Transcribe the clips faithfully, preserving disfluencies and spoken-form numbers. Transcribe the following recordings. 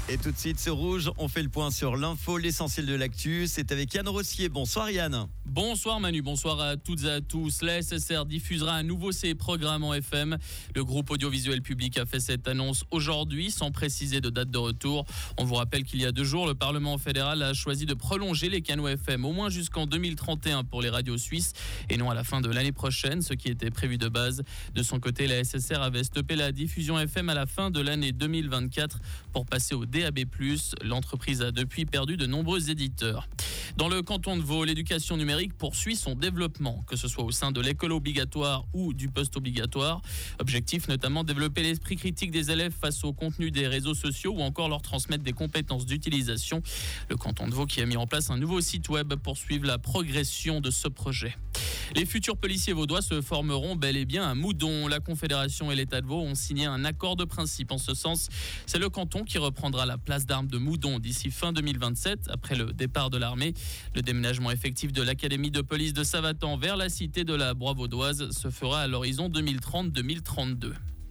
Et tout de suite, ce rouge, on fait le point sur l'info, l'essentiel de l'actu. C'est avec Yann Rossier. Bonsoir Yann. Bonsoir Manu, bonsoir à toutes et à tous. La S S R diffusera à nouveau ses programmes en F M. Le groupe audiovisuel public a fait cette annonce aujourd'hui sans préciser de date de retour. On vous rappelle qu'il y a deux jours, le Parlement fédéral a choisi de prolonger les canaux F M au moins jusqu'en deux mille trente et un pour les radios suisses et non à la fin de l'année prochaine, ce qui était prévu de base. De son côté, la S S R avait stoppé la diffusion F M à la fin de l'année deux mille vingt-quatre pour passer au D A B plus. L'entreprise a depuis perdu de nombreux éditeurs. Dans le canton de Vaud, l'éducation numérique poursuit son développement, que ce soit au sein de l'école obligatoire ou du post-obligatoire. Objectif notamment développer l'esprit critique des élèves face au contenu des réseaux sociaux ou encore leur transmettre des compétences d'utilisation. Le canton de Vaud qui a mis en place un nouveau site web pour suivre la progression de ce projet. Les futurs policiers vaudois se formeront bel et bien à Moudon. La Confédération et l'État de Vaud ont signé un accord de principe en ce sens. C'est le canton qui reprendra la place d'armes de Moudon d'ici fin deux mille vingt-sept, après le départ de l'armée. Le déménagement effectif de l'académie de police de Savatan vers la cité de la Broye vaudoise se fera à l'horizon deux mille trente deux mille trente-deux.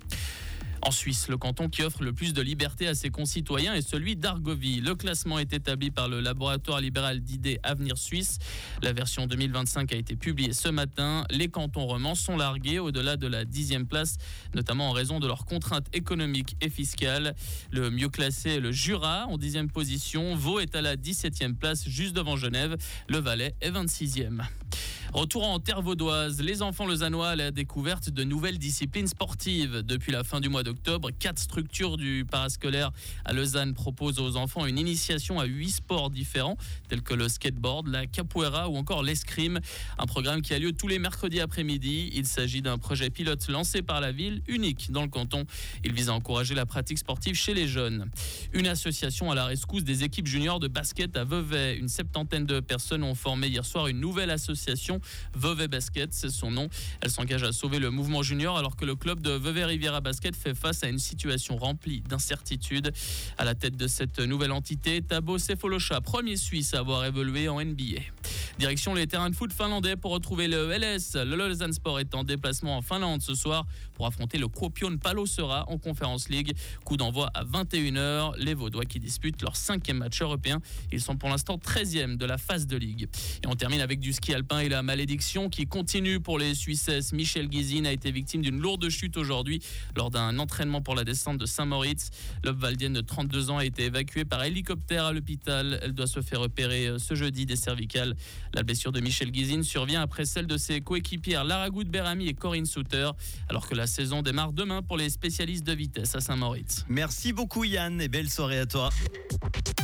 En Suisse, le canton qui offre le plus de liberté à ses concitoyens est celui d'Argovie. Le classement est établi par le laboratoire libéral d'idées Avenir Suisse. La version deux mille vingt-cinq a été publiée ce matin. Les cantons romans sont largués au-delà de la dixième place, notamment en raison de leurs contraintes économiques et fiscales. Le mieux classé est le Jura en dixième position. Vaud est à la dix-septième place, juste devant Genève. Le Valais est vingt-sixième. Retour en terre vaudoise, les enfants lausannois à la découverte de nouvelles disciplines sportives. Depuis la fin du mois d'octobre, quatre structures du parascolaire à Lausanne proposent aux enfants une initiation à huit sports différents, tels que le skateboard, la capoeira ou encore l'escrime. Un programme qui a lieu tous les mercredis après-midi. Il s'agit d'un projet pilote lancé par la ville, unique dans le canton. Il vise à encourager la pratique sportive chez les jeunes. Une association à la rescousse des équipes juniors de basket à Vevey. Une septantaine de personnes ont formé hier soir une nouvelle association. Vevey Basket, c'est son nom. Elle s'engage à sauver le mouvement junior alors que le club de Vevey Riviera Basket fait face à une situation remplie d'incertitudes. À la tête de cette nouvelle entité, Thabo Sefolosha, premier Suisse à avoir évolué en N B A. Direction les terrains de foot finlandais pour retrouver le L S. Le Lausanne Sport est en déplacement en Finlande ce soir pour affronter le Kuopion Palloseura en Conference League. Coup d'envoi à vingt et une heures. Les Vaudois qui disputent leur cinquième match européen. Ils sont pour l'instant treizième de la phase de ligue. Et on termine avec du ski alpin et la malédiction qui continue pour les Suissesses. Michel Gizin a été victime d'une lourde chute aujourd'hui lors d'un entraînement pour la descente de Saint-Moritz. L'Obvaldienne de trente-deux ans a été évacuée par hélicoptère à l'hôpital. Elle doit se faire repérer ce jeudi des cervicales. La blessure de Michel Gizin survient après celle de ses coéquipières Lara Goud-Berami et Corinne Souter, alors que la saison démarre demain pour les spécialistes de vitesse à Saint-Moritz. Merci beaucoup Yann et belle soirée à toi.